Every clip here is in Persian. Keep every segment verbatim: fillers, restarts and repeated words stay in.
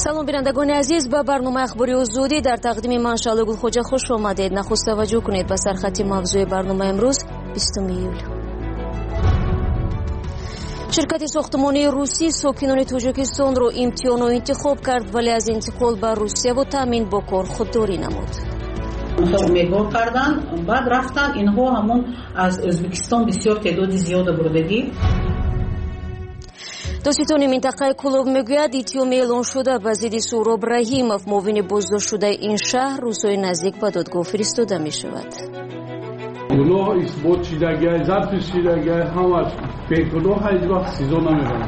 салом бинандагони азиз, ба барномаи ахбори озодӣ дар тақдими ман Шаъло Гулхоҷа хуш омадед. Нахуст таваҷҷӯҳ кунед ба сархати мавзӯи барномаи имрӯз бистум июл. ширкати сохтмонии русӣ сокинони Тоҷикистонро имтиҳону интихоб кард, вале аз интиқол ба Русияву таъмин бо кор худдорӣ намуд. умедвор кардан, баъд рафтан инҳо ҳамон аз Ӯзбекистон бисёр теъдоди зиёда бурдагӣ. доситони минтақаи Кӯлоб мегӯяд, иттиҳоми эълон шуда ба зидди Суҳроб Раҳимов, муовини боздоштшудаи ин шаҳр, рӯзҳои наздик ба додгоҳ фиристода мешавад. гуноҳ исбот шидагиҳай, забти шидагиҳай, ҳамаш бегуноҳ ҳеҷ вақт сизо намебарад.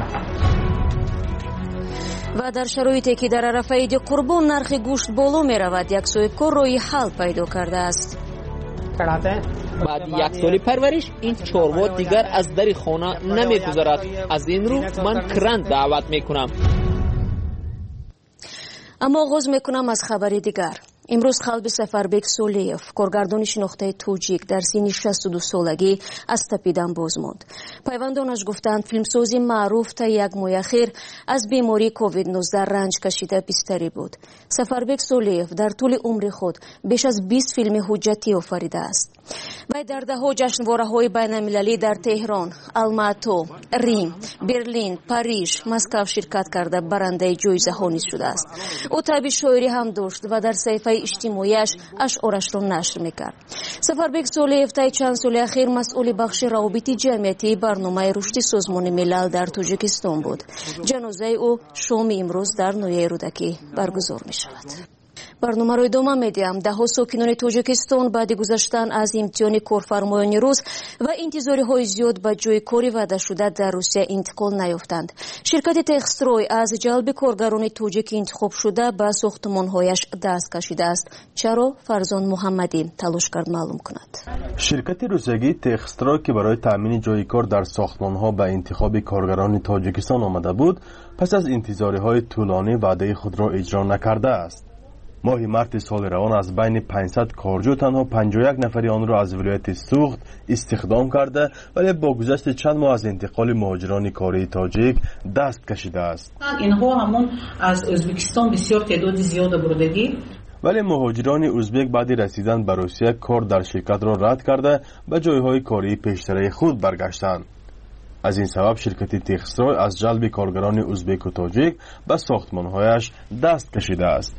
ва дар шароите ки дар арафаи иди Қурбон нархи гӯшт боло меравад, як соҳибкор роҳи ҳал пайдо кардааст. баъди як соли парвариш ин чорво дигар аз дари хона намегузарад. аз ин рӯ ман кран даъват мекунам. аммо оғоз мекунам аз хабари дигар. имрӯз қалби Сафарбек Солиев, коргардони шинохтаи тоҷик, дар синни шасту ду солагӣ аз тапидан боз монд. пайвандонаш гуфтанд филмсози маъруф та як моҳи ахир аз бемории ковид нуздаҳ ранҷ кашида бистарӣ буд. Сафарбек Солиев дар тӯли умри худ беш аз бист филми ҳуҷҷатӣ офаридааст. вай дар даҳҳо ҷашнвораҳои байналмилалӣ дар Теҳрон, Алмато, Рим, Берлин, Париж, Москав ширкат карда барандаи ҷоизаҳо низ шудааст. ӯ таби шоирӣ ҳам дошт ва дар саҳифаи иҷтимоияш ашъорашро нашр мекард. Сафарбек Солиев таи чанд соли ахир масъули бахши равобити ҷамъиятии барномаи рушди Созмони милал дар Тоҷикистон буд. ҷанозаи ӯ шоми имрӯз дар ноҳияи Рӯдакӣ баргузор мешавад. барномаро идома медиҳам. даҳҳо сокинони Тоҷикистон баъди гузаштан аз имтиҳони корфармоёни рӯз ва интизориҳои зиёд ба ҷойи кори ваъдашуда дар Русия интиқол наёфтанд. ширкати Техстрой аз ҷалби коргарони тоҷики интихобшуда ба сохтмонҳояш даст кашидааст. чаро? Фарзон Муҳаммадӣ талош кард маълум кунад. ширкати русиягии Техстрой ки барои таъмини ҷойи кор дар сохтмонҳо ба интихоби коргарони Тоҷикистон омада буд, пас аз интизориҳои тӯлонӣ ваъдаи худро иҷро накардааст. моҳи марти соли равон аз байни панҷсад корҷӯ танҳо панҷоҳ и як нафари онро аз вилояти Суғд истихдом карда, вале бо гузашти чанд моҳ аз интиқоли муҳоҷирони кории тоҷик даст кашидааст. инҳо ҳамон аз Ӯзбекистон бисёр теъдоди зиёда бурдагӣ. вале муҳоҷирони ӯзбек баъди расидан ба Русия кор дар ширкатро рад карда ба ҷойҳои кории пештараи худ баргаштанд. аз ин сабаб ширкати Техстрой аз ҷалби коргарони ӯзбеку тоҷик ба сохтмонҳояш даст кашидааст.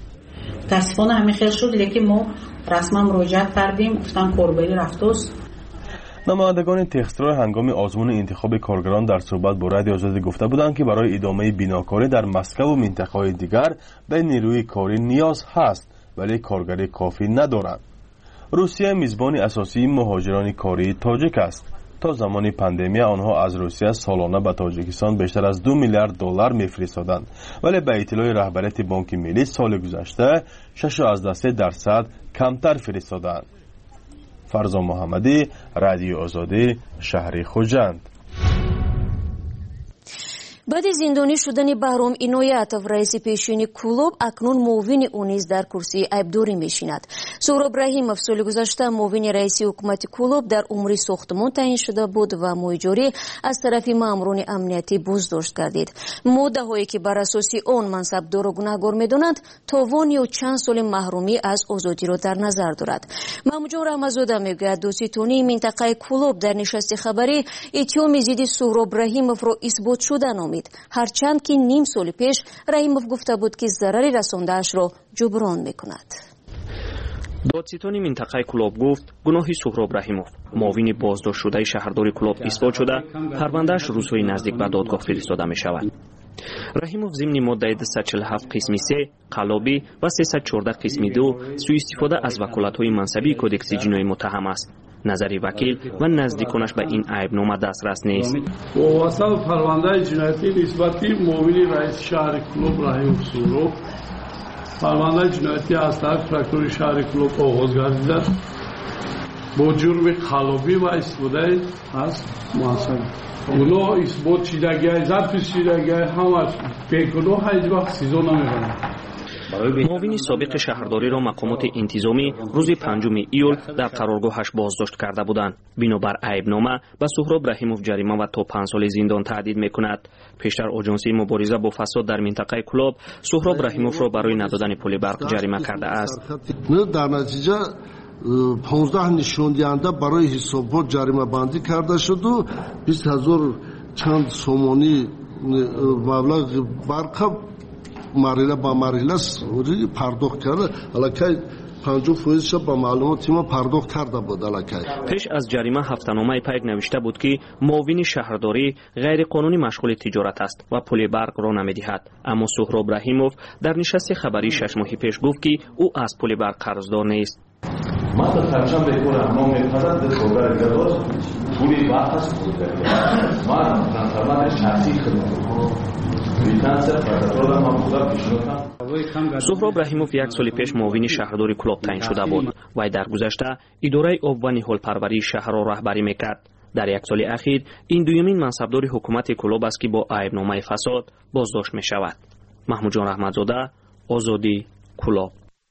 متاسفانه همین خیلی شد، لیکن ما رسما مراجعت کردیم، گفتن کاربری رفتاست. намояндагони Техстрой ҳангоми озмуни интихоби коргарон дар суҳбат бо радиои Озодӣ гуфта буданд ки барои идомаи бинокорӣ дар Москву минтақаҳои дигар ба нерӯи корӣ ниёз ҳаст, вале коргарӣ кофӣ надорад. русия мизбони асосии муҳоҷирони кории тоҷик аст. то замони пандемия онҳо аз Русия солона ба Тоҷикистон бештар аз ду миллиард доллар мефиристоданд, вале ба иттилои раҳбарияти Бонки Миллӣ соли гузашта шаш яздаҳ се дарсад камтар фиристоданд. Фарзон Муҳаммадӣ, Радиои Озодӣ, шаҳри Хуҷанд. баъди зиндонӣ шудани Баҳром Иноятов, раиси пешини Кӯлоб, акнун муовини ӯ низ дар курсии айбдорӣ мешинад. Суҳроб Раҳимов соли гузашта муовини раиси ҳукумати Кӯлоб дар умри сохтмон таъин шуда буд ва моҳи ҷорӣ аз тарафи маъмурони амниятӣ боздошт гардид. моддаҳое ки бар асоси он мансабдорро гунаҳгор медонанд, товон ё чанд соли маҳрумӣ аз озодиро дар назар дорад. Маъмуҷон Раҳмазода мегӯяд, доситонии минтақаи Кӯлоб дар нишасти хабарӣ иттиҳоми зидди Суҳроб Раҳимовро исботшуда номид. ҳарчанд ки ним соли пеш Раҳимов гуфта буд ки зарари расондаашро ҷуброн мекунад. додситони минтақаи Кӯлоб гуфт гуноҳи Суҳроб Раҳимов, муовини боздоштшудаи шаҳрдори Кӯлоб исбот шуда, парвандааш рӯзҳои наздик ба додгоҳ фиристода мешавад. Раҳимов зимни моддаи дусад чил ҳафт қисми се қаллобӣ ва сесад чордаҳ қисми ду сӯистифода аз ваколатҳои мансабии кодекси ҷиноӣ муттаҳам аст. назари вакил ва наздиконаш ба ин айбнома дастрас нест. вобаста ба парвандаи ҷиноятӣ нисбати муовини раиси шаҳри Кӯлоб Раҳимов Суҳроб, парвандаи ҷиноятӣ аз тарафи прокурори шаҳри Кӯлоб оғоз гардида бо ҷурми қаллобӣ ва истифодаи аз мансаб гуноҳ исбот шидагиҳай, забти шидагиҳай, ҳамаш бегуноҳ ҳеҷ вақт сизо намебарад. معاون سابق شهرداری را مقامات انتظامی روز پنجم ایول در قرارگاهش بازداشت کرده بودند. بنابر عیبنامه به سهراب رحیموف جریمه و تا پنج سال زندان تهدید میکند. پیشتر آژانسی مبارزه با فساد در منطقه کلوب سهراب رحیموف را برای ندادن پول برق جریمه کرده است. در نتیجه پانزده نشان دهنده برای حساب‌ها جریمه بندی کرده شد و بیست هزار چند سومانی مبلغ برق مرحله با مرحله پرداخت کرده. الکی پنجاه فیصدش با معلومات ما پرداخت کرده بود. الکی پیش از جریمه هفته‌نامه پیک نوشته بود که معاون شهرداری غیر قانونی مشغول تجارت است و پول برق را نمی‌دهد. اما سهراب رحیموف در نشست خبری شش ماه پیش گفت که او از پول برق قرضدار نیست. ما تا چند بکورم ما می‌خواستم در خودکار گذاشت پولی باقی بود. ما ترانسفورمر شخصی خدمت سهراب رحیموف یک سال پیش معاون شهرداری کلوب تعیین شده بود و در گذشته اداره آب و نهال پروری شهر را رهبری میکرد. در یک سال اخیر این دومین منصبدار حکومت کلوب است که با عیبنامه فساد بازداشت می شود. محمود جان رحمتزاده، آزادی، کلوب.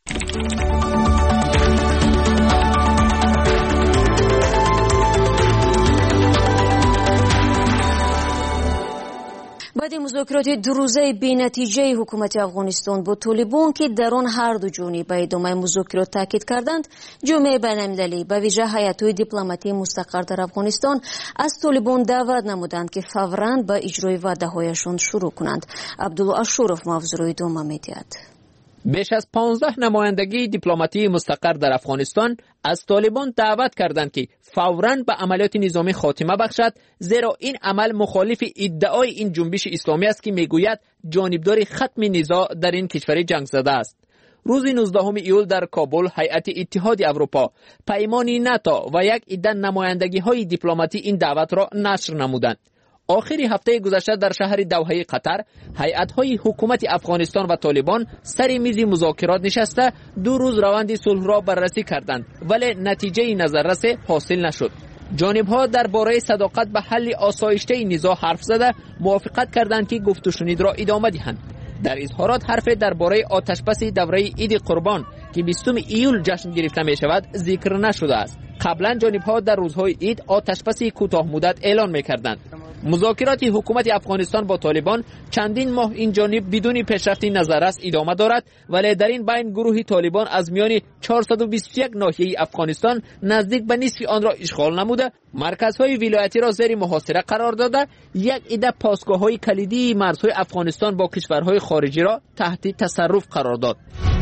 بعد مذاکرات دو روزه بی‌نتیجه حکومت افغانستان با طالبان که در آن هر دو جانب به ادامه مذاکرات تاکید کردند، جامعه بین‌المللی به ویژه هیئت‌های دیپلماتی مستقر در افغانستان از طالبان دعوت نمودند که فوراً به اجرای وعده‌هایشان شروع کنند. عبدالله اشورف موضوع را ادامه می‌دهد. بیش از پانزده نمایندگی دیپلماتی مستقر در افغانستان از طالبان دعوت کردند که فوراً به عملیات نظامی خاتمه بخشد، زیرا این عمل مخالف ادعای این جنبش اسلامی است که میگوید جانبدار ختم نزاع در این کشور جنگ زده است. روز نوزدهم ایول در کابل هیئت اتحاد اروپا، پیمان ناتو و یک عده نمایندگی‌های دیپلماتی این دعوت را نشر نمودند. آخری هفته گذشته در شهر دوحه قطر هیئت‌های حکومت افغانستان و طالبان سر میز مذاکرات نشسته دو روز روند صلح را بررسی کردند، ولی نتیجه نظررس حاصل نشد. جانب‌ها درباره صداقت به حل آسایشته نزاع حرف زده موافقت کردند که گفت و شنید را ادامه دهند. در اظهارات حرف درباره آتشبس دوره عید قربان که بیستم ایول جشن گرفته می شود ذکر نشده است. قبلا جانب‌ها در روزهای عید آتشبس کوتاه مدت اعلان می‌کردند. مذاکرات حکومت افغانستان با طالبان چندین ماه این جانب بدون پیشرفتی نظررس ادامه دارد، ولی در این بین گروه طالبان از میان چهارصد و بیست و یک ناحیه افغانستان نزدیک به نصف آن را اشغال نموده، مرکزهای ولایتی را زیر محاصره قرار داده، یک عده پاسگاه‌های کلیدی مرزهای افغانستان با کشورهای خارجی را تحت تصرف قرار داد.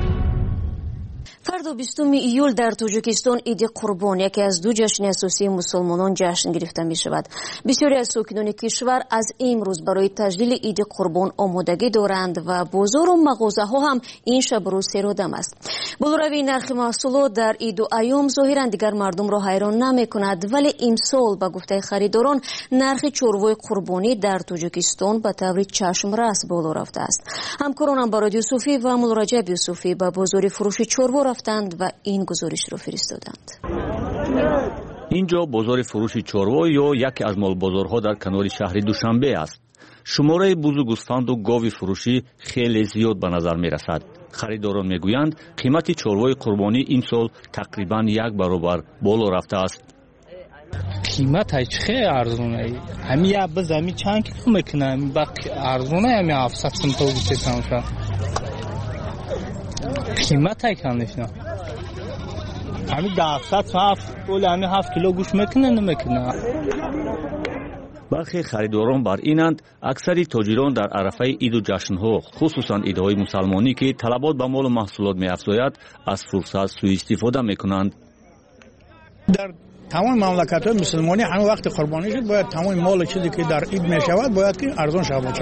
فردا بیستم ایول در تاجیکستان عید قربان، یکی از دو جشن اساسی مسلمانان جشن گرفته می شود. بسیاری از ساکنان کشور از امروز برای تجلیل عید قربان آمادگی دارند و بازار و مغازه ها هم این شب روز سرادم است. بالروی نرخ محصولات در عید و ایام ظاهرا دیگر مردم را حیران نمی کند، ولی امسال به گفته خریداران نرخ چوروای قربانی در تاجیکستان به طور چشم رس بالا رفته است. همکارانم برای یوسفی و مولرجب یوسفی به بازار فروش چوروا رفتند و این گزارش را فرستادند. اینجا بازار فروش چوروا یا یکی از مال بازارها در کنار شهر دوشنبه است. شماره بوز گوسفند و گاو فروشی خیلی زیاد به نظر می رسد. خریداران می گویند قیمت چوروای قربانی این سال تقریبا یک برابر بالا رفته است. قیمتش خیلی ارزونه. همین یا باز همین چند کیلو میکنه، همین باقی ارزونه، همین هفتصد سنت و بیست سنت. قیمت کم نشنا. همین هفتصد هفت اول همین هفت کیلو گوش میکنه نمیکنه. برخی خریداران بر اینند اکثری تاجران در عرفه عید و جشن‌ها، خصوصا عیدهای مسلمانی که طلبات به مال و محصولات می‌افزاید، از فرصت سوء استفاده میکنند. در تمام مملکت‌های مسلمانی همون وقت قربانی شد باید تمام مال چیزی که در عید میشود باید که ارزان شود.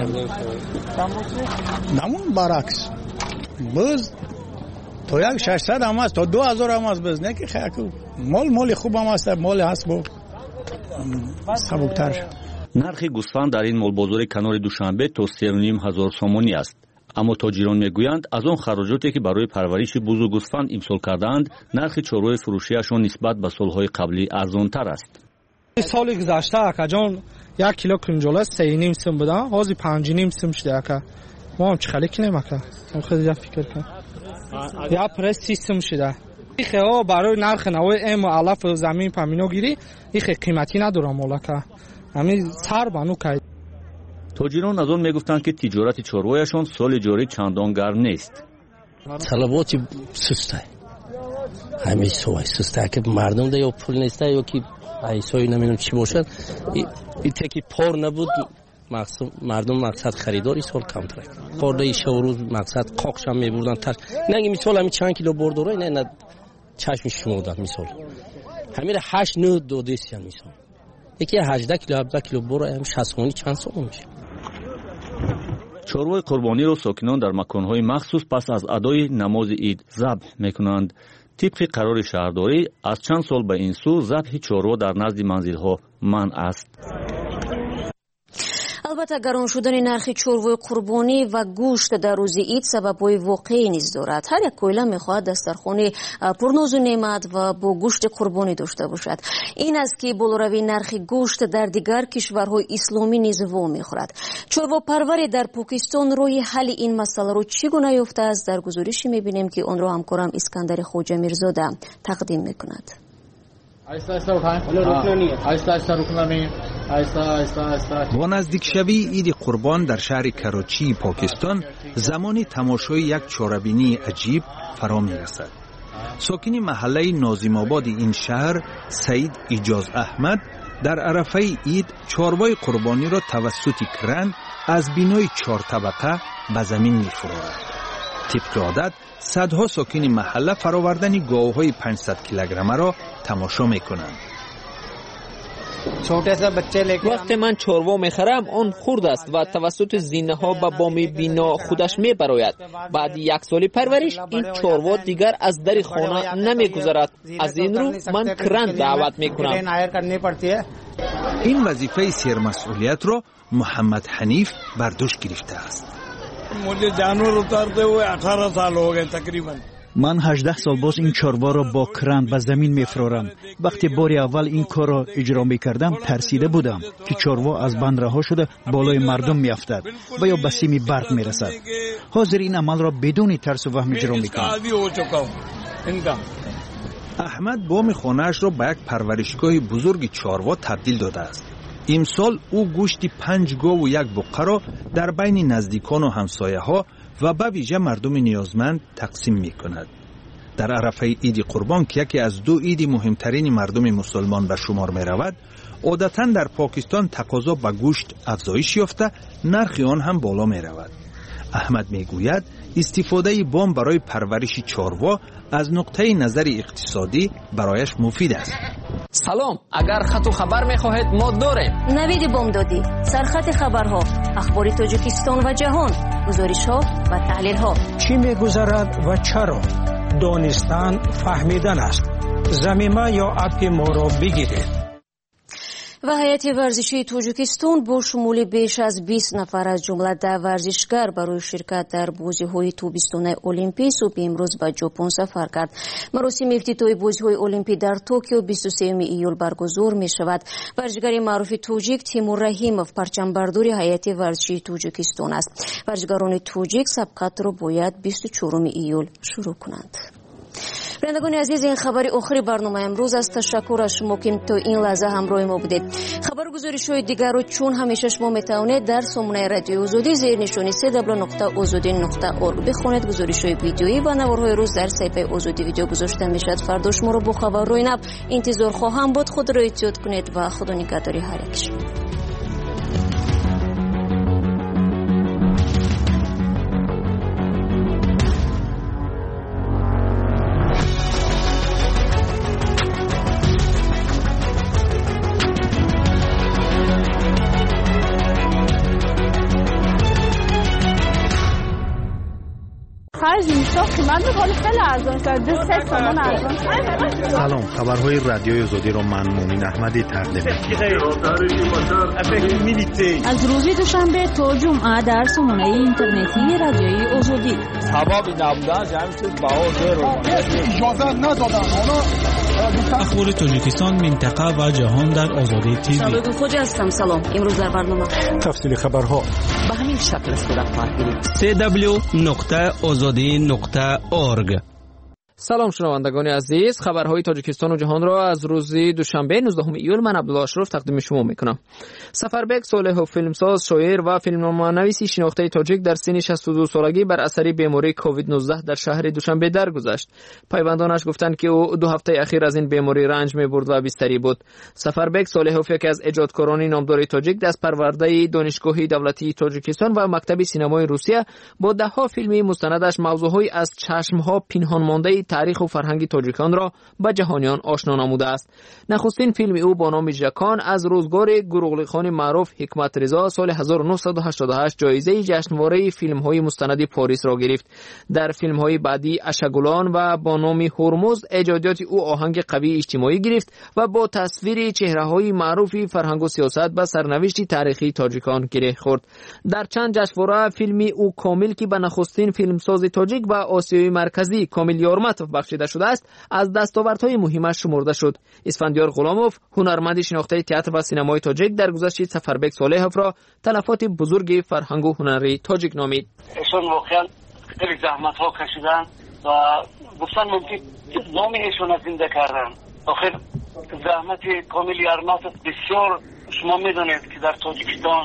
نمون برعکس باز تا یک ششصد هم است تا دو هزار هم است، باز نه که خیلی مال مال خوب هم است، مال هست با سبکتر. نرخ گوسفند در این مال بازار کنار دوشنبه تا سه و نیم هزار سومانی است. اما تاجران میگویند از آن خراجاتی که برای پرورش بوز و گوسفند امسال کردند، نرخ چوروی فروشیشان نسبت به سالهای قبلی ارزانتر است. سال گذشته اکا جان یک کیلو کنجاله سه و نیم سم بوده، حاضر پنج و نیم سم شده اکا. ما هم چه خالی کنیم اکا؟ ما خیلی فکر کنیم. یا پرس سیستم شده. ایخه ها برای نرخ نوع ام و علف و زمین پامینو گیری ایخه قیمتی نداره مولکه همین سر بانو که تاجران از اون میگفتند که تجارت چروایشان سال جاری چندان گرم نیست. طلبات سسته همین سوای سسته که مردم ده یا پول نیسته یا که ایسایی نمیدونم چی باشد این تکی پر نبود مردم مقصد خریداری سال کم تره خورده ایشه و روز مقصد قاقش هم میبردن تر نگه مثال همین چند کیلو برداره نه نه چشمش شمردن مثال همین هشت نه دو دیسیان مثال یکی هجده کیلو هفده کیلو بره هم شصخونی چند سال میشه. چروای قربانی را ساکنان در مکانهای مخصوص پس از ادای نماز عید ذبح میکنند. طبق قرار شهرداری از چند سال به این سو ذبح چروا در نزد منزل‌ها منع است. البته گران شدن نرخ چروای قربانی و گوشت در روز عید سبب‌های واقعی نیز دارد. هر یک کایله می‌خواهد دسترخوان پرناز و نعمت و با گوشت قربانی داشته باشد. این است که بالاروی نرخ گوشت در دیگر کشورهای اسلامی نیز وام می‌خورد. چروا پروری در پاکستان روی حل این مسئله را چگونه یافته است در گزارشی می‌بینیم که آن را همکارم اسکندر خواجه میرزاده تقدیم می‌کند. با نزدیک شوی عید قربان در شهر کراچی پاکستان زمان تماشای یک چاره‌بینی عجیب فرا می‌رسد. ساکن محله ناظم آباد این شهر سعید ایجاز احمد در عرفه عید چاروای قربانی را توسط کرن از بینای چهار طبقه به زمین می‌فرارد. طبق عادت صدها ساکن محله فراوردن گاوهای پانصد کیلوگرمه را تماشا می‌کنند. وقتی من چروا میخرم آن خرد است و توسط زینه ها به بام بینا خودش میبراید. بعد یک سال پرورش این چروا دیگر از در خانه نمیگذرد. از این رو من کرن دعوت میکنم. این وظیفه سرمسئولیت را محمد حنیف بر دوش گرفته است. مجھے جانور اتارتے ہوئے اٹھارہ سال ہو گئے تقریباً. من هجده سال باز این چروا را با کرن به زمین میفرارم. وقتی بار اول این کار را اجرا میکردم ترسیده بودم که چروا از بند رها شده بالای مردم میافتد و یا به سیم برق میرسد. حاضر این عمل را بدون ترس و وهم اجرا میکنم. احمد بام خانه‌اش را به یک پرورشگاه بزرگ چروا تبدیل داده است. امسال او گوشت پنج گاو و یک بقره را در بین نزدیکان و همسایه ها و به ویژه مردم نیازمند تقسیم می کند. در عرفه عید قربان که یکی از دو عید مهمترین مردم مسلمان به شمار می رود، عادتاً در پاکستان تقاضا به گوشت افزایش یافته، نرخ آن هم بالا می رود. احمد می گوید استفاده بام برای پرورش چاروا از نقطه نظر اقتصادی برایش مفید است. سلام، اگر خط و خبر می خواهید ما داریم. نوید بامدادی، سرخط خبرها، اخبار تاجیکستان و جهان، گزارش ها و تحلیل ها. چی می گذرد و چرا؟ دانستن فهمیدن است. زمینه یا اپ ما را بگیرید. و هیئت ورزشی تاجیکستان با شمول بیش از بیست نفر از جمله ده ورزشگر برای شرکت در بازی‌های تابستانه المپی صبح امروز به ژاپن سفر کرد. مراسم افتتاحی بازی‌های المپی در توکیو بیست و سوم ایول برگزار می‌شود. ورزشگر معروف تاجیک تیمور رحیموف پرچمبردار هیئت ورزشی تاجیکستان است. ورزشگران تاجیک سبقت را باید بیست و چهارم ایول شروع کنند. بینندگان عزیز، این خبر آخری برنامه امروز است. تشکر از شما که تا این لحظه همراه ما بودید. خبر گزارش‌های دیگر رو چون همیشه شما میتونید در سامانه رادیو آزادی زیر نشانی سه دبل نقطه آزادی نقطه اورگ بخونید. گزارش‌های ویدیویی و نوارهای روز در صفحه آزادی ویدیو گذاشته میشد. فردا شما رو با خبرهای نو انتظار خواهم بود. خود را احتیاط کنید و خدا نگهداری هر یک شما. سلام، خبرهای رادیوی آزادی را من مومن احمدی تقدیم می‌کنم. از روز دوشنبه تا جمعه در سامانه اینترنتی رادیوی آزادی. سبب نبودن جمعیت باور رو اجازه ندادن. حالا اخبار تاجیکستان، منطقه و جهان در آزادی تیوی. سلام خوجا هستم. سلام. امروز در برنامه تفصیل خبرها به همین شکل است در خواهد گرفت. سی دبلیو نقطه آزادی نقطه اورگ. سلام شنوندگان عزیز، خبرهای تاجیکستان و جهان را از روز دوشنبه نوزدهم ایول من عبدالله اشرف تقدیم شما میکنم. سفربک صالح، فیلمساز، شاعر و فیلمنامه‌نویس شناخته تاجیک در سن شصت و دو سالگی بر اثر بیماری کووید نوزده در شهر دوشنبه درگذشت. پیوندانش گفتند که او دو هفته اخیر از این بیماری رنج می‌برد و بستری بود. سفربک صالح یکی از ایجادکاران نامدار تاجیک، دست پرورده دانشگاه دولتی تاجیکستان و مکتب سینمای روسیه، با ده‌ها فیلم مستندش موضوعهای از چشم‌ها پنهان مانده تاریخ و فرهنگ تاجیکان را به جهانیان آشنا نموده است. نخستین فیلم او با نام جکان از روزگار گروغلی خان معروف حکمت رضا سال هزار و نهصد و هشتاد و هشت جایزه جشنواره فیلم‌های مستند پاریس را گرفت. در فیلم‌های بعدی اشگولان و با نام هرمز ایجادات او آهنگ قوی اجتماعی گرفت و با تصویر چهره‌های معروف فرهنگ و سیاست به سرنوشت تاریخی تاجیکان گره خورد. در چند جشنواره فیلم او کامل که به نخستین فیلمساز تاجیک و آسیای مرکزی کامل یارمتوف بخشیده شده است، از دستاوردهای مهمش شمرده شد. اسفندیار غلاموف، هنرمند شناخته تئاتر و سینمای تاجیک، در گذشته سفربک صالحوف را تلفات بزرگ فرهنگ و هنری تاجیک نامید. ایشون واقعا خیلی زحمت ها کشیدن و گفتن ممکن نام ایشون زنده کردن. آخر زحمت کامل یارمتوف بسیار، شما میدونید که در تاجیکستان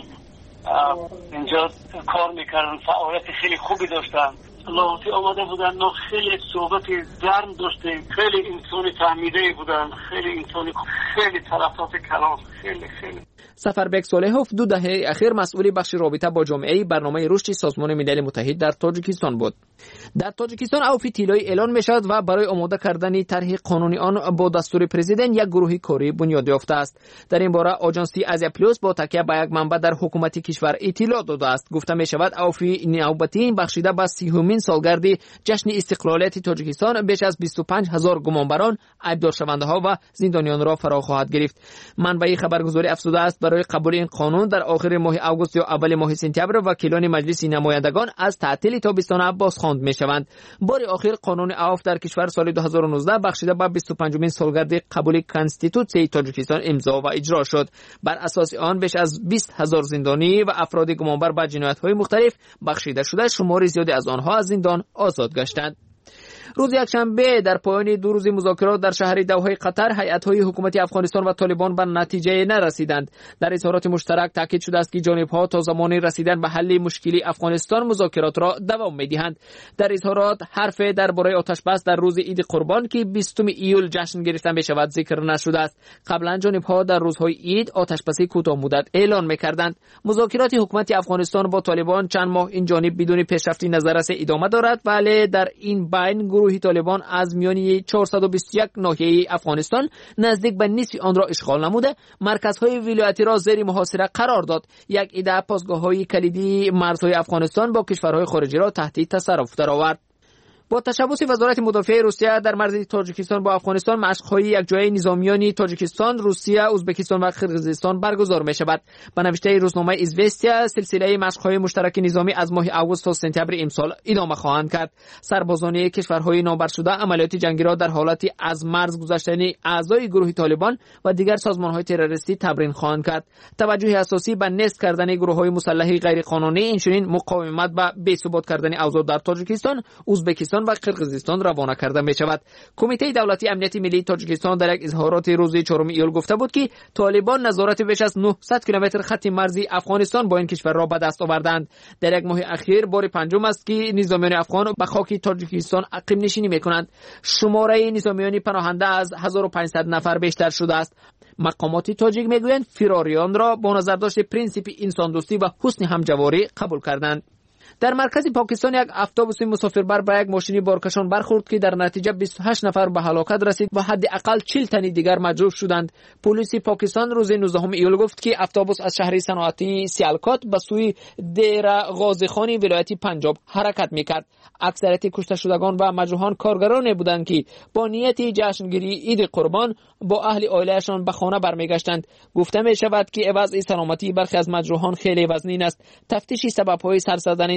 اینجا کار میکردن، فعالیت خیلی خوبی داشتن. لاحظی آمده بودن، نه خیلی صحبت گرم داشته، خیلی انسانی فهمیده بودن، خیلی انسانی، خیلی تلفات کلام، خیلی خیلی. سفربک صالحوف دو دهه اخیر مسئول بخش رابطه با جامعه برنامه رشد سازمان ملل متحد در تاجیکستان بود. در تاجیکستان اوفی طلایی اعلان میشد و برای آماده کردن طرح قانونی آن با دستور پرزیدنت یک گروه کاری بنیاد یافته است. در این باره آژانسی آزیا پلاس با تکیه به یک منبع در حکومت کشور اطلاع داده است. گفته می شود اوفی نوبتی بخشیده به سیومین سالگرد جشن استقلالیت تاجیکستان بیش از بیست و پنج هزار گمانبران، عیبدار شونده ها و زندانیان را فرا خواهد گرفت. منبع خبرگزاری افزوده است برای قبول این قانون در آخر ماه آگوست یا اول ماه سپتامبر وکیلان مجلس نمایندگان از تعطیل تابستان بازخواند میشوند. بار آخر قانون اوف در کشور سال دو هزار و نوزده بخشیده به بیست و پنجمین سالگرد قبول کانستیتوسیون تاجیکستان امضا و اجرا شد. بر اساس آن بیش از بیست هزار زندانی و افراد گمانبر به جنایت‌های مختلف بخشیده شده، شمار زیادی از آنها از زندان آزاد گشتند. روز یکشنبه در پایان دو روز مذاکرات در شهر دوحه قطر، هیئت‌های حکومتی افغانستان و طالبان به نتیجه نرسیدند. در اظهارات مشترک تاکید شده است که جانب‌ها تا زمان رسیدن به حل مشکلی افغانستان مذاکرات را دوام می‌دهند. در اظهارات حرف درباره آتش‌بس در روز عید قربان که بیستم ایول جشن گرفته می‌شود ذکر نشده است. قبلا جانب‌ها در روزهای عید آتش‌بس کوتاه مدت اعلان می‌کردند. مذاکرات حکومت افغانستان با طالبان چند ماه این جانب بدون پیشرفتی نظررس ادامه دارد، ولی در این بین گروه طالبان از میان چهارصد و بیست و یک ناحیه افغانستان نزدیک به نصف آن را اشغال نموده، مرکزهای ولایتی را زیر محاصره قرار داد. یک عده پاسگاه‌های کلیدی مرزهای افغانستان با کشورهای خارجی را تحت تصرف درآورد. با تشبث وزارت مدافع روسیه در مرز تاجیکستان با افغانستان مشق‌های یکجایی نظامیان تاجیکستان، روسیه، ازبکستان و قرقیزستان برگزار می‌شود. به نوشته روزنامه ایزوستیا، سلسله مشق‌های مشترک نظامی از ماه آگوست تا سپتامبر امسال ادامه خواهند کرد. سربازان کشورهای نابرشده عملیات جنگی را در حالتی از مرز گذشتن اعضای گروه طالبان و دیگر سازمان‌های تروریستی تمرین خواهند کرد. توجه اساسی به نصب کردن گروه‌های مسلح غیرقانونی، اینچنین مقاومت به بی‌ثبات کردن اوضاع در تاجیکستان، ازبکستان و قرقیزستان روانه کرده می شود. کمیته دولتی امنیت ملی تاجیکستان در یک اظهارات روز چهارم ایول گفته بود که طالبان نظارت بیش از نهصد کیلومتر خط مرزی افغانستان با این کشور را به دست آوردند. در یک ماه اخیر بار پنجم است که نظامیان افغان به خاک تاجیکستان اقیم نشینی می کنند. شماره نظامیان پناهنده از هزار و پانصد نفر بیشتر شده است. مقامات تاجیک میگویند فراریان را با نظر داشت پرینسیپ انسان دوستی و حسن همجواری قبول کردند. در مرکز پاکستان یک اتوبوس مسافربر به یک ماشین بارکشان برخورد که در نتیجه بیست و هشت نفر به هلاکت رسید و حداقل چهل تن دیگر مجروح شدند. پلیس پاکستان روز نوزدهم ایول گفت که اتوبوس از شهر صنعتی سیالکوت به سوی دیر غازیخانی ولایت پنجاب حرکت میکرد. اکثریت کشته شدگان و مجروحان کارگران بودند که با نیت جشنگیری عید قربان با اهل عائلهشان به خانه برمیگشتند. گفته می شود که وضع سلامتی برخی از مجروحان خیلی وزنین است. تفتیش سبب‌های سر زدن این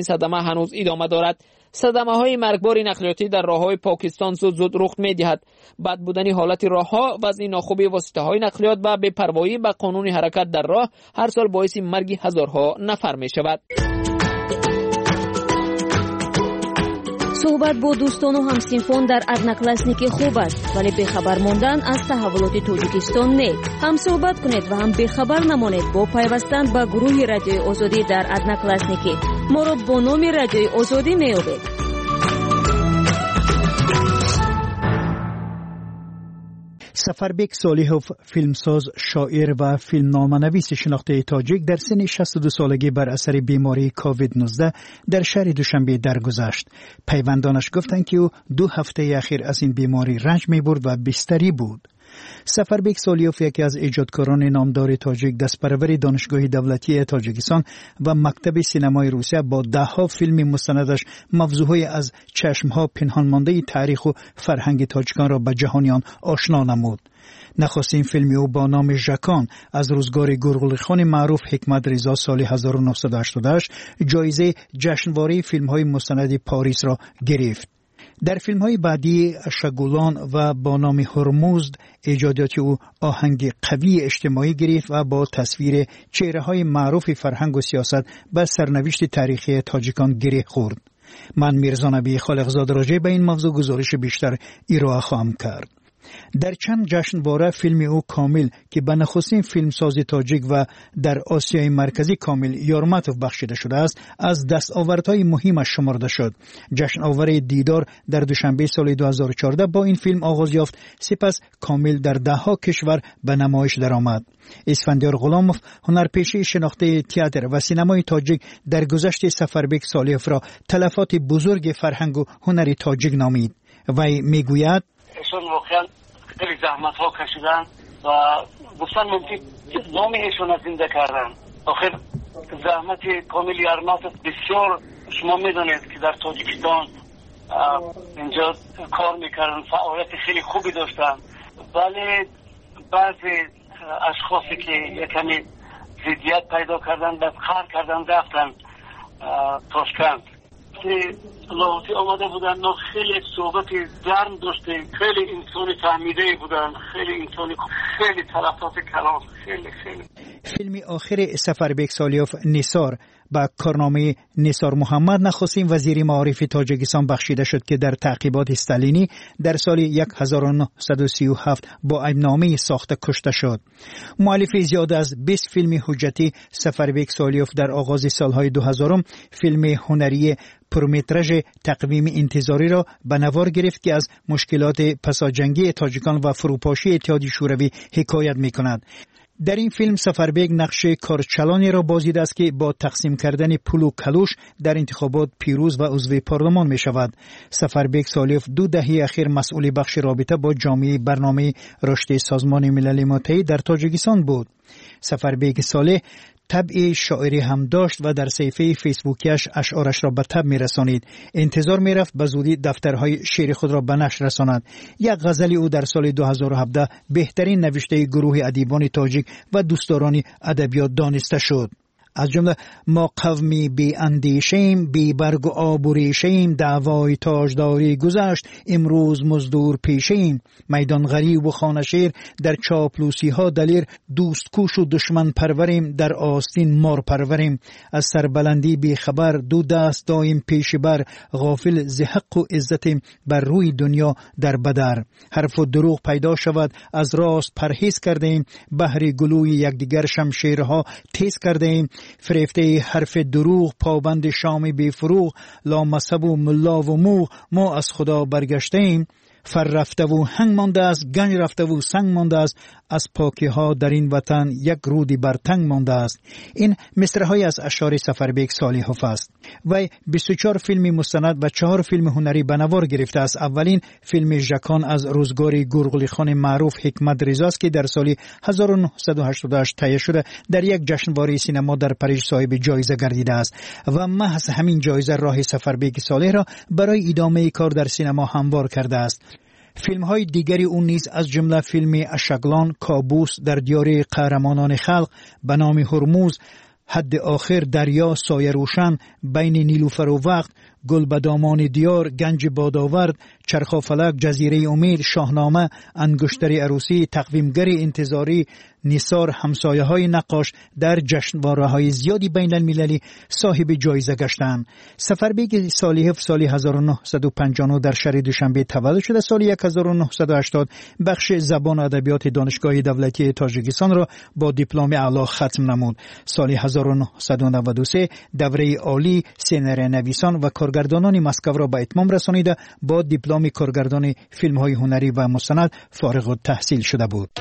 صدمه هنوز ادامه دارد. صدمه های مرگبار نقلیاتی در راههای پاکستان زود زود رخ می دهد. بد بودن حالت راهها، وضع ناخوبی واسطه های نقلیات و بی‌پروایی به قانون حرکت در راه هر سال باعث مرگ هزارها نفر می شود. صحبت با دوستان و همسینفان در одноклассники خوب است، ولی بخبر ماندن از تحولات تاجیکستان نه. هم صحبت کنید و هم بخبر نمانید با پیوستن به گروه رادیوی آزادی در одноклассники. ما را با نام رادیوی آزادی میابید. سفربک صالحوف، فیلمساز، شاعر و فیلمنامه‌نویس شناخته تاجیک در سن شصت و دو سالگی بر اثر بیماری کووید نوزده در شهر دوشنبه درگذشت. پیوندانش گفتند که او دو هفته اخیر از این بیماری رنج می‌برد و بستری بود. سفربک صالحوف یکی از ایجادکاران نامدار تاجیک، دستپرور دانشگاه دولتی تاجیکستان و مکتب سینمای روسیه، با ده‌ها فیلم مستندش موضوعهای از چشم‌ها پنهان مانده تاریخ و فرهنگ تاجیکان را به جهانیان آشنا نمود. نخستین فیلم او با نام ژاکان از روزگار گرگولیخان معروف حکمت رضا سال هزار و نهصد و هشتاد و هشت جایزه جشنواره فیلم‌های مستند پاریس را گرفت. در فیلم‌های بعدی اشگولان و با نام هرمزد ایجادات او آهنگ قوی اجتماعی گرفت و با تصویر چهره‌های معروف فرهنگ و سیاست به سرنوشت تاریخی تاجیکان گره خورد. من میرزا نبی خالقزاده راجع به این موضوع گزارش بیشتر ارائه خواهم کرد. در چند جشنواره فیلم او کامل که به نخستین فیلمساز تاجیک و در آسیای مرکزی کامل یارماتوف بخشیده شده است از دستاوردهای مهمش شمرده شد. جشنواره دیدار در دوشنبه سال دو هزار و چهارده با این فیلم آغاز یافت، سپس کامل در ده‌ها کشور به نمایش درآمد. اسفندیار غلاموف، هنرپیشه شناخته تئاتر و سینمای تاجیک، در گذشت سفربک صالحوف را تلفات بزرگ فرهنگ و هنر تاجیک نامید. وی میگوید ایشون واقعا خیلی زحمت ها کشیدن و گفتن ممکن نام ایشون زنده کردن. آخر زحمت کامل یارماتوف بسیار، شما میدونید که در تاجیکستان اینجا کار میکردن، فعالیت خیلی خوبی داشتن، ولی بعضی اشخاصی که یکمی ضدیت پیدا کردن بعد خار کردن رفتن تاشکند که لاحظی آمده بودن. ما خیلی صحبت گرم داشتیم، خیلی انسانی فهمیده بودن، خیلی انسانی، خیلی تلفات کلام، خیلی خیلی. فیلم آخر سفربک صالحوف نثار با کارنامه نثار محمد، نخستین وزیر معارف تاجیکستان بخشیده شد که در تعقیبات استالینی در سال هزار و نهصد و سی و هفت با عیبنامه ساخته کشته شد. مؤلف زیاد از بیست فیلم حجتی سفربک صالحوف در آغاز سالهای دو هزارم فیلم هنری پرومترژ تقویم انتظاری را به نوار گرفت که از مشکلات پساجنگی تاجیکان و فروپاشی اتحادیه شوروی حکایت می‌کند. در این فیلم سفربک نقش کارچلانی را بازیده است که با تقسیم کردن پول و کلوش در انتخابات پیروز و عضو پارلمان می شود. سفربک صالحوف دو دهه اخیر مسئول بخش رابطه با جامعه برنامه رشد سازمان ملل متحد در تاجیکستان بود. سفربک صالح طبع شاعری هم داشت و در صفحه فیسبوکیش اشعارش را به تب می رسانید. انتظار می رفت به زودی دفترهای شعر خود را به نشر رساند. یک غزل او در سال دو هزار و هفده بهترین نوشته گروه ادیبان تاجیک و دوستداران ادبیات دانسته شد. از جمله ما قومی بی اندیشیم، بی برگ و آب و ریشیم، دعوای تاجداری گذشت، امروز مزدور پیشیم. میدان غریب و خانه شیر، در چاپلوسی ها دلیر، دوست کوش و دشمن پروریم، در آستین مار پروریم. از سربلندی بی خبر، دو دست دایم پیش بر، غافل ز حق و عزتیم، بر روی دنیا در بدر. حرف و دروغ پیدا شود، از راست پرهیز کردیم، بهر گلوی یکدیگر شمشیرها تیز کردیم. فریفته حرف دروغ، پابند شام بی فروغ، لا مذهب و ملا و موغ، ما از خدا برگشتیم. فر رفته و هنگ مانده است، گنج رفته و سنگ مانده است، از پاکی ها در این وطن یک رودی بر تنگ مانده است. این مصرع‌های از اشعار سفربک صالحوف است. وی بیست و چهار فیلم مستند و چهار فیلم هنری به نوار گرفته است. اولین فیلم ژاکان از روزگار گرگولیخان معروف حکمت رضا است که در سال هزار و نهصد و هشتاد و هشت تهیه شده در یک جشنواره سینما در پاریس صاحب جایزه گردیده است و محض همین جایزه راه سفربک صالح را برای ادامه کار در سینما هموار کرده است. فیلم های دیگری اون نیز از جمله فیلم اشگلان، کابوس، در دیار قهرمانان خلق، به نام هرمز، حد آخر دریا سایه روشن، بین نیلوفر و وقت، گل بدامان دیار، گنج بادآورد، چرخافلک، جزیره امید، شاهنامه، انگشتر عروسی، تقویمگر انتظاری، نثار، همسایه های نقاش در جشنواره های زیادی بین المللی صاحب جایزه گشتند. سفربیگ صالحیف سال هزار و نهصد و پنجاه و نه در شهر دوشنبه تولد شده. سال هزار و نهصد و هشتاد بخش زبان و ادبیات دانشگاه دولتی تاجیکستان را با دیپلم اعلی ختم نمود. سال هزار و نهصد و نود و سه دوره عالی سینری نویسان و کارگردانان مسکو را به اتمام رسانیده. با دیپلم کارگردان فیلم های هنری و مستند فارغ التحصیل شده بود.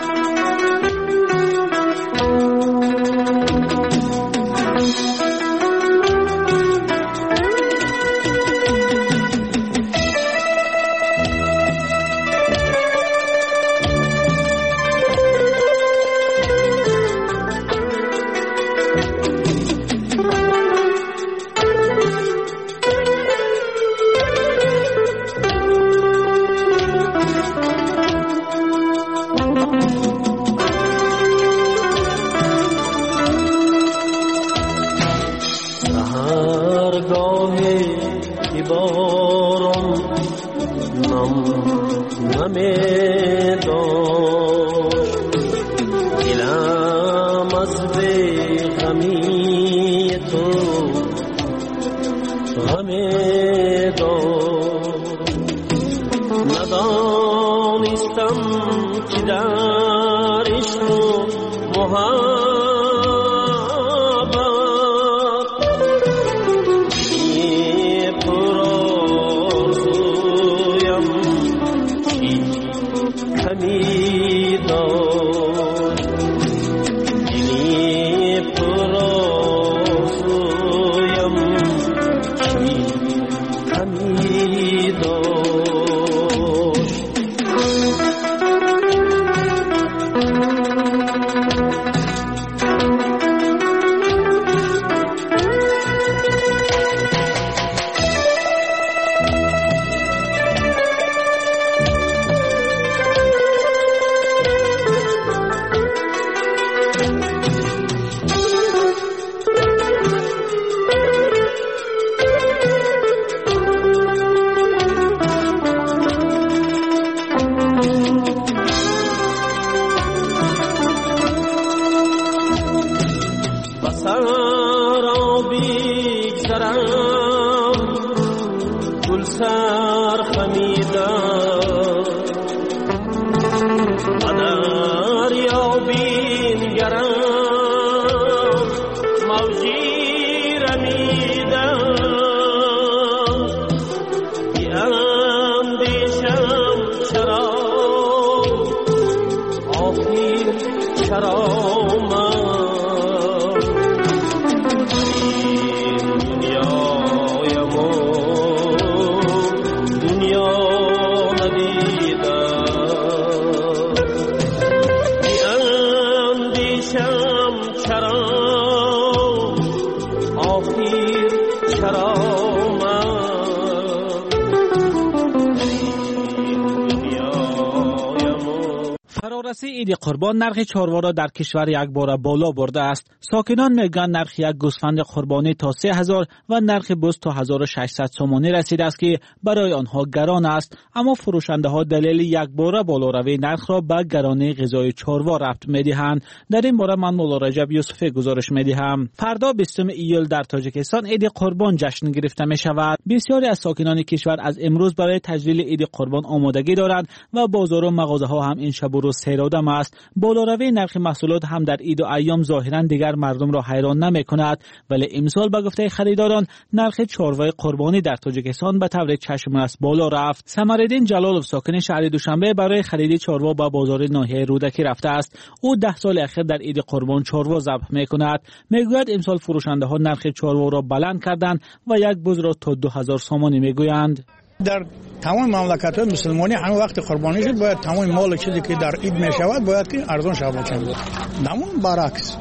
عید قربان نرخ چاروا را در کشور یک بار بالا برده است. ساکنان میگن نرخ یک گوسفند قربانی تا سه هزار و نرخ بز تا هزار و ششصد سومانی رسیده است که برای آنها گران است، اما فروشنده ها دلیل یک بار بالاروی نرخ را به گرانی غذای چاروا ربط میدهند. در این باره من مولا رجب یوسفی گزارش میدهم. فردا بیستم ایول در تاجیکستان عید قربان جشن گرفته می شود. بسیاری از ساکنان کشور از امروز برای تجلیل عید قربان آمادگی دارند و بازار و مغازه ها هم این شب و روز سیرآدم است. بالاروی نرخ محصولات هم در عید و ایام ظاهرا دیگر مردم را حیران نمی کند، ولی امسال به گفته خریداران نرخ چاروای قربانی در تاجیکستان به طور چشم‌رس بالا رفت. سمرالدین جلالوف ساکن شهر دوشنبه برای خرید چاروا به بازار ناحیه رودکی رفته است. او ده سال اخیر در عید قربان چاروا ذبح می کند. میگوید امسال فروشنده ها نرخ چاروا را بلند کردند و یک بز را تا دو هزار سومانی میگویند. در تمام مملکت های مسلمانی همه وقت قربانی شد باید تمام مال چیزی که در عید می شود باید که ارزان شود. نمون برعکس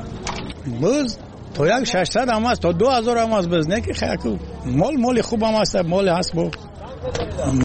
بز تا یک ششصد هم است تا دو هزار هم است بز، نه که خیلی مال مال خوب هم است، مال هست با